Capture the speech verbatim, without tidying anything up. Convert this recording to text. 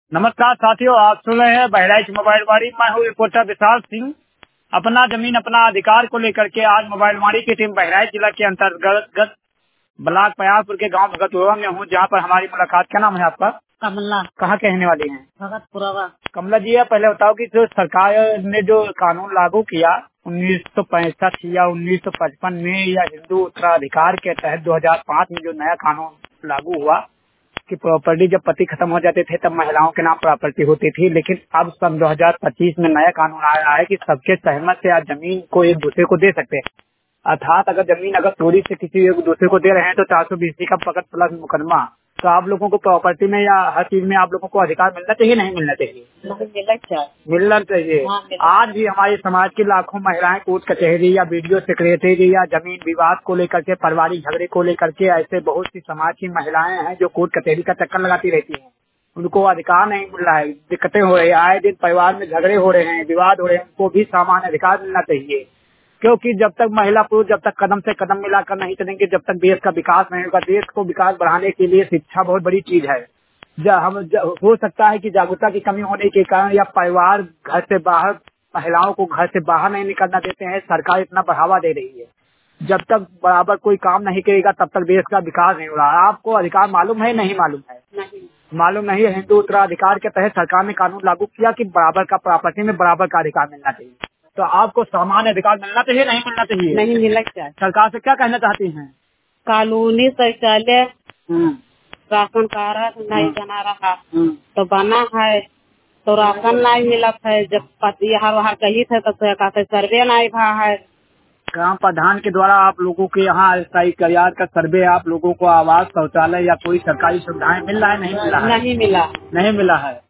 नमस्कार साथियों, आप सुन रहे हैं बहराइच मोबाइल वाड़ी। मैं हूँ रिपोर्टर विशाल सिंह। अपना जमीन अपना अधिकार को लेकर के आज मोबाइल वाड़ी की टीम बहराइच जिला के अंतर्गत ब्लॉक पयारपुर के गांव भगतपुरा में हूँ, जहाँ पर हमारी मुलाकात। क्या नाम है आपका? कमला। कहाँ के रहने वाली हैं? भगतपुरा। कमला जी, आप पहले बताओ कि जो सरकार ने जो कानून लागू किया उन्नीस सौ पैंसठ या उन्नीस सौ पचपन में या हिंदू उत्तराधिकार के तहत दो हजार पाँच में जो नया कानून लागू हुआ कि प्रॉपर्टी जब पति खत्म हो जाते थे तब महिलाओं के नाम प्रॉपर्टी होती थी, लेकिन अब सन दो हजार पच्चीस में नया कानून आया है कि सबके सहमत से आज जमीन को एक दूसरे को दे सकते हैं। अर्थात अगर जमीन अगर चोरी से किसी एक दूसरे को दे रहे हैं तो चार सौ बीस का पकड़ प्लस मुकदमा। तो आप लोगों को प्रॉपर्टी में या हर चीज में आप लोगों को अधिकार मिलना चाहिए, नहीं मिलना चाहिए? मिलना चाहिए। मिलना चाहिए। हाँ, आज भी हमारे समाज की लाखों महिलाएं कोर्ट कचहरी या वीडियो सेक्रेटरी या जमीन विवाद को लेकर के, पारिवारिक झगड़े को लेकर के, ऐसे बहुत सी समाज की महिलाएं हैं जो कोर्ट कचहरी का चक्कर लगाती रहती हैं। उनको अधिकार नहीं मिल रहा है, दिक्कतें हो रही है, आए दिन परिवार में झगड़े हो रहे हैं, विवाद हो रहे हैं। उनको भी सामान्य अधिकार मिलना चाहिए, क्योंकि जब तक महिला पुरुष जब तक कदम से कदम मिलाकर नहीं चलेंगे, जब तक देश का विकास नहीं होगा। देश को विकास बढ़ाने के लिए शिक्षा बहुत बड़ी चीज है। जब हम जब हो सकता है कि जागरूकता की कमी होने के कारण या परिवार घर से बाहर, महिलाओं को घर से बाहर नहीं निकलना देते हैं। सरकार इतना बढ़ावा दे रही है, जब तक बराबर कोई काम नहीं करेगा तब तक देश का विकास नहीं हो रहा। आपको अधिकार मालूम है, नहीं मालूम है? नहीं मालूम नहीं है। हिंदू उत्तराधिकार के तहत सरकार ने कानून लागू किया कि बराबर का प्रॉपर्टी में बराबर का अधिकार मिलना चाहिए। तो आपको सामान्य अधिकार मिलना चाहिए, नहीं मिलना चाहिए? नहीं मिलना चाहिए। सरकार से क्या कहना चाहती हैं? कानूनी शौचालय राशन कार्ड नहीं बना रहा तो बना है, तो राशन नहीं मिला है। जब पति यहाँ वहाँ कही थे तो कहते सर्वे नहीं भा है। ग्राम प्रधान के द्वारा आप लोगों के यहाँ स्थायी कल्याण का सर्वे, आप लोगों को आवास, शौचालय या कोई सरकारी सुविधाएं मिल रहा है, नहीं मिला है? नहीं मिला नहीं मिला है।